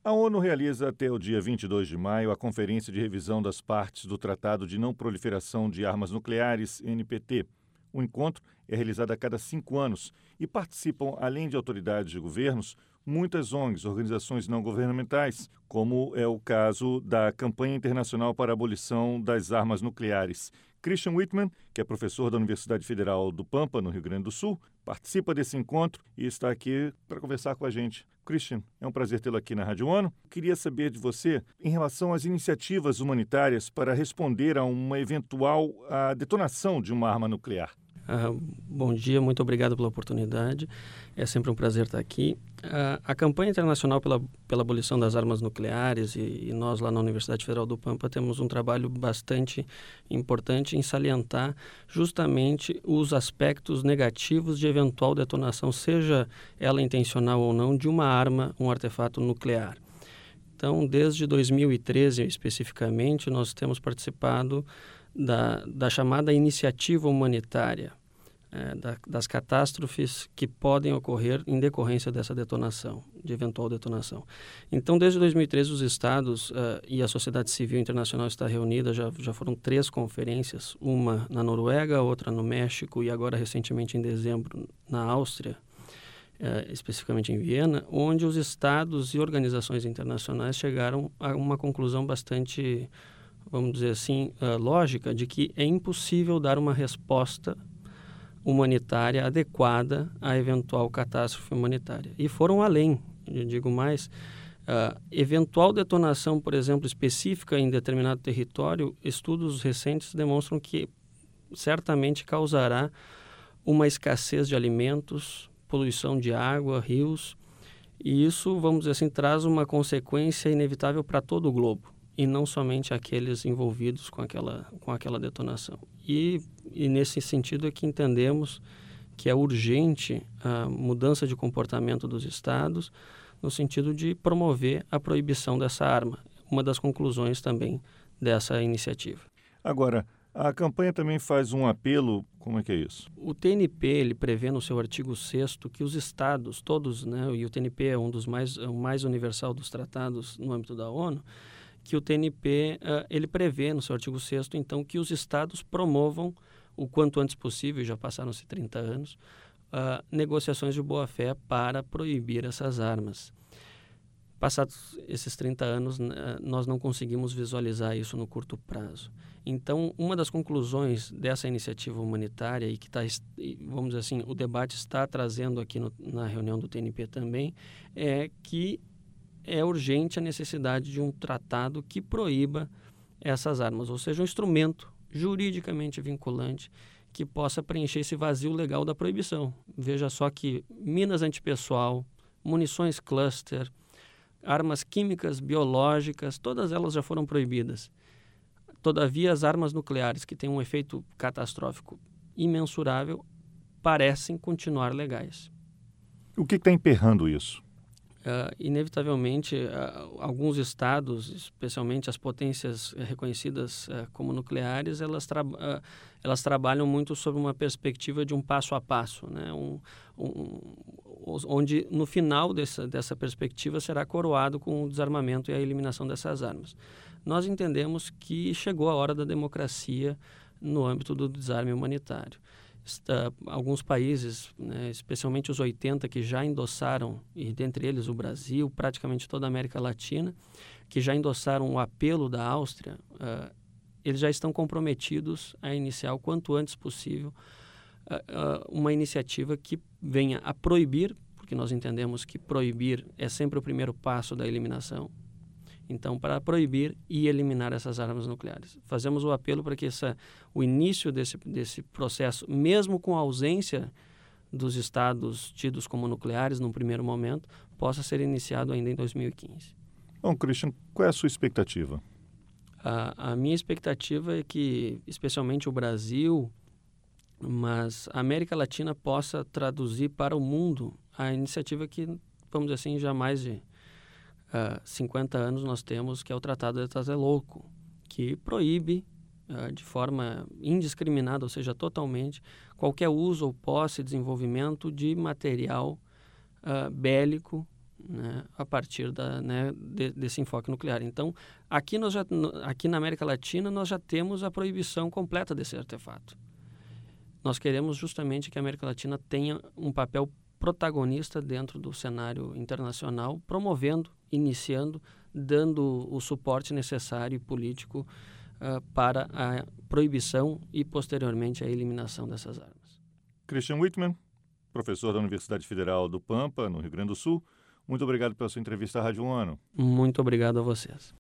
A ONU realiza até o dia 22 de maio a Conferência de Revisão das Partes do Tratado de Não Proliferação de Armas Nucleares, NPT. O encontro é realizado a cada 5 anos e participam, além de autoridades de governos, muitas ONGs, organizações não governamentais, como é o caso da Campanha Internacional para a Abolição das Armas Nucleares. Christian Wittmann, que é professor da Universidade Federal do Pampa, no Rio Grande do Sul, participa desse encontro e está aqui para conversar com a gente. Christian, é um prazer tê-lo aqui na Rádio ONU. Queria saber de você em relação às iniciativas humanitárias para responder a uma eventual detonação de uma arma nuclear. Bom dia, muito obrigado pela oportunidade. É sempre um prazer estar aqui. A campanha internacional pela abolição das armas nucleares e nós lá na Universidade Federal do Pampa temos um trabalho bastante importante em salientar justamente os aspectos negativos de eventual detonação, seja ela intencional ou não, de uma arma, um artefato nuclear. Então, desde 2013 especificamente, nós temos participado da chamada iniciativa humanitária, das catástrofes que podem ocorrer em decorrência dessa detonação, de eventual detonação. Então, desde 2013, os estados e a sociedade civil internacional está reunida, já foram 3 conferências, uma na Noruega, outra no México e agora recentemente em dezembro na Áustria, especificamente em Viena, onde os estados e organizações internacionais chegaram a uma conclusão bastante, vamos dizer assim, lógica, de que é impossível dar uma resposta humanitária adequada à eventual catástrofe humanitária. E foram além, eu digo mais, eventual detonação, por exemplo, específica em determinado território, estudos recentes demonstram que certamente causará uma escassez de alimentos, poluição de água, rios, e isso, vamos dizer assim, traz uma consequência inevitável para todo o globo, e não somente aqueles envolvidos com aquela detonação. E nesse sentido é que entendemos que é urgente a mudança de comportamento dos estados no sentido de promover a proibição dessa arma, uma das conclusões também dessa iniciativa. Agora, a campanha também faz um apelo, como é que é isso? O TNP ele prevê no seu artigo 6º que os estados, todos, né, e o TNP é o mais universal dos tratados no âmbito da ONU, que o TNP ele prevê no seu artigo 6º, então, que os estados promovam o quanto antes possível, já passaram-se 30 anos, negociações de boa-fé para proibir essas armas. Passados esses 30 anos, nós não conseguimos visualizar isso no curto prazo. Então, uma das conclusões dessa iniciativa humanitária e que vamos dizer assim, o debate está trazendo aqui na reunião do TNP também, é que é urgente a necessidade de um tratado que proíba essas armas, ou seja, um instrumento juridicamente vinculante que possa preencher esse vazio legal da proibição. Veja só que minas antipessoal, munições cluster, armas químicas, biológicas, todas elas já foram proibidas. Todavia, as armas nucleares, que têm um efeito catastrófico imensurável, parecem continuar legais. O que está emperrando isso? Inevitavelmente, alguns estados, especialmente as potências reconhecidas como nucleares, elas trabalham muito sob uma perspectiva de um passo a passo, né? Onde no final dessa perspectiva será coroado com o desarmamento e a eliminação dessas armas. Nós entendemos que chegou a hora da democracia no âmbito do desarme humanitário. Alguns países, né, especialmente os 80 que já endossaram, e dentre eles o Brasil, praticamente toda a América Latina, que já endossaram o apelo da Áustria, eles já estão comprometidos a iniciar o quanto antes possível uma iniciativa que venha a proibir, porque nós entendemos que proibir é sempre o primeiro passo da eliminação. Então, para proibir e eliminar essas armas nucleares. Fazemos o apelo para que o início desse processo, mesmo com a ausência dos estados tidos como nucleares num primeiro momento, possa ser iniciado ainda em 2015. Bom, Christian, qual é a sua expectativa? A minha expectativa é que, especialmente o Brasil, mas a América Latina possa traduzir para o mundo a iniciativa que, vamos dizer assim, já mais de 50 anos nós temos, que é o Tratado de Tlatelolco, que proíbe de forma indiscriminada, ou seja, totalmente, qualquer uso ou posse, desenvolvimento de material bélico né, a partir desse enfoque nuclear. Então, aqui na América Latina, nós já temos a proibição completa desse artefato. Nós queremos justamente que a América Latina tenha um papel protagonista dentro do cenário internacional, promovendo, iniciando, dando o suporte necessário e político para a proibição e, posteriormente, a eliminação dessas armas. Christian Wittmann, professor da Universidade Federal do Pampa, no Rio Grande do Sul, muito obrigado pela sua entrevista à Rádio Ano. Muito obrigado a vocês.